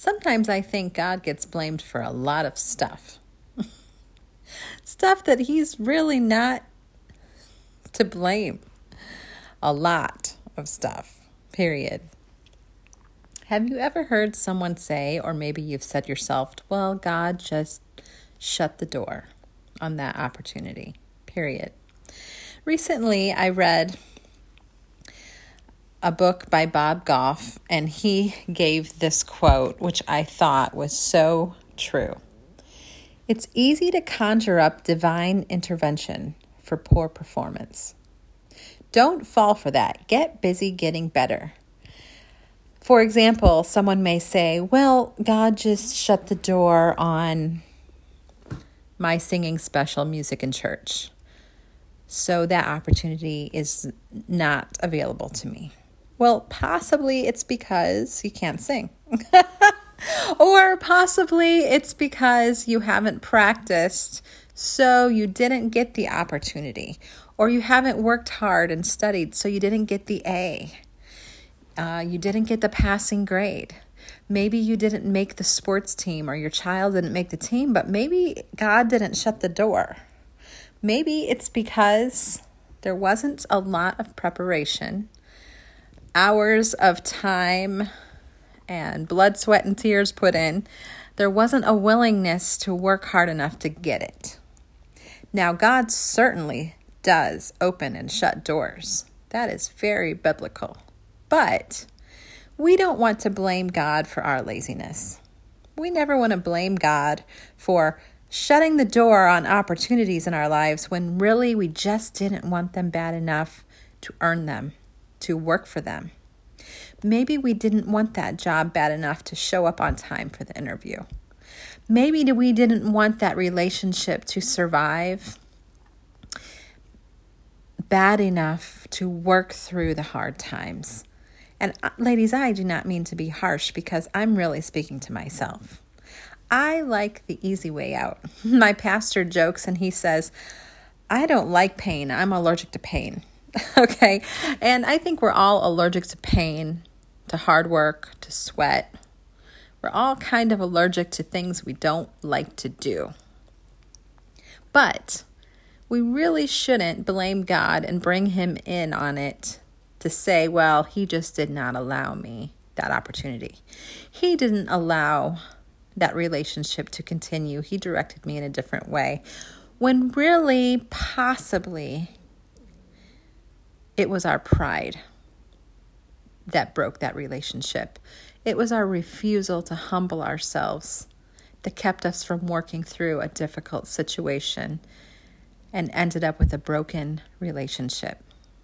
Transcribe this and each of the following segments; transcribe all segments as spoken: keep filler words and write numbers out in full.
Sometimes I think God gets blamed for a lot of stuff. Stuff that he's really not to blame. A lot of stuff, period. Have you ever heard someone say, or maybe you've said yourself, well, God just shut the door on that opportunity, period. Recently, I read a book by Bob Goff, and he gave this quote, which I thought was so true. It's easy to conjure up divine intervention for poor performance. Don't fall for that. Get busy getting better. For example, someone may say, well, God just shut the door on my singing special music in church, so that opportunity is not available to me. Well, possibly it's because you can't sing. Or possibly it's because you haven't practiced, so you didn't get the opportunity. Or you haven't worked hard and studied, so you didn't get the A. Uh, you didn't get the passing grade. Maybe you didn't make the sports team, or your child didn't make the team, but maybe God didn't shut the door. Maybe it's because there wasn't a lot of preparation, hours of time and blood, sweat, and tears put in. There wasn't a willingness to work hard enough to get it. Now, God certainly does open and shut doors. That is very biblical. But we don't want to blame God for our laziness. We never want to blame God for shutting the door on opportunities in our lives when really we just didn't want them bad enough to earn them, to work for them. Maybe we didn't want that job bad enough to show up on time for the interview. Maybe we didn't want that relationship to survive bad enough to work through the hard times. And ladies, I do not mean to be harsh, because I'm really speaking to myself. I like the easy way out. My pastor jokes and he says, I don't like pain. I'm allergic to pain. Okay. And I think we're all allergic to pain, to hard work, to sweat. We're all kind of allergic to things we don't like to do. But we really shouldn't blame God and bring him in on it to say, well, he just did not allow me that opportunity. He didn't allow that relationship to continue. He directed me in a different way. When really, possibly, it was our pride that broke that relationship. It was our refusal to humble ourselves that kept us from working through a difficult situation and ended up with a broken relationship.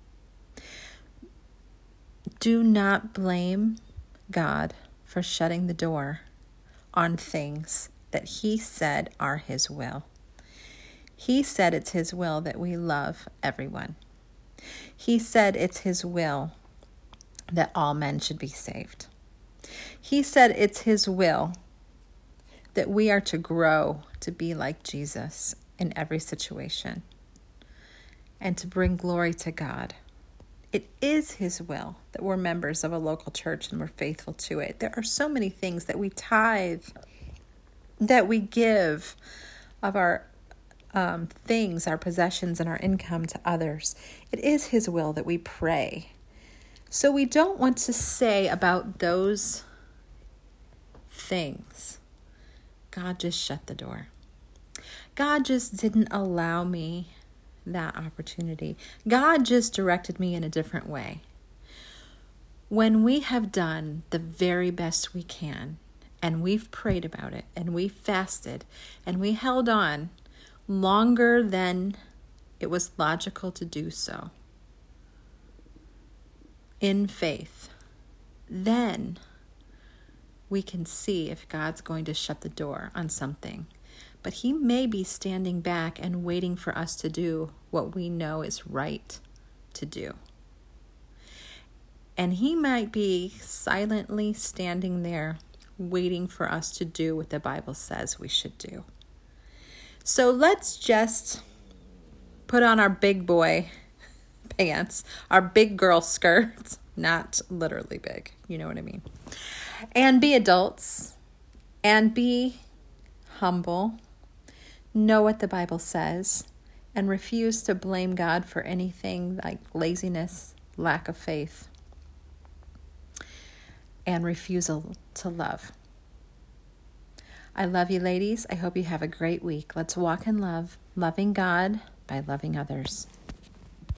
Do not blame God for shutting the door on things that he said are his will. He said it's his will that we love everyone. He said it's his will that all men should be saved. He said it's his will that we are to grow to be like Jesus in every situation and to bring glory to God. It is his will that we're members of a local church and we're faithful to it. There are so many things that we tithe, that we give of our um, things, our possessions, and our income to others. It is his will that we pray. So we don't want to say about those things, God just shut the door. God just didn't allow me that opportunity. God just directed me in a different way. When we have done the very best we can, and we've prayed about it, and we fasted, and we held on longer than it was logical to do so, in faith, then we can see if God's going to shut the door on something. But he may be standing back and waiting for us to do what we know is right to do. And he might be silently standing there waiting for us to do what the Bible says we should do. So let's just put on our big boy pants, our big girl skirts, not literally big, you know what I mean, and be adults and be humble, know what the Bible says, and refuse to blame God for anything like laziness, lack of faith, and refusal to love. I love you, ladies. I hope you have a great week. Let's walk in love, loving God by loving others.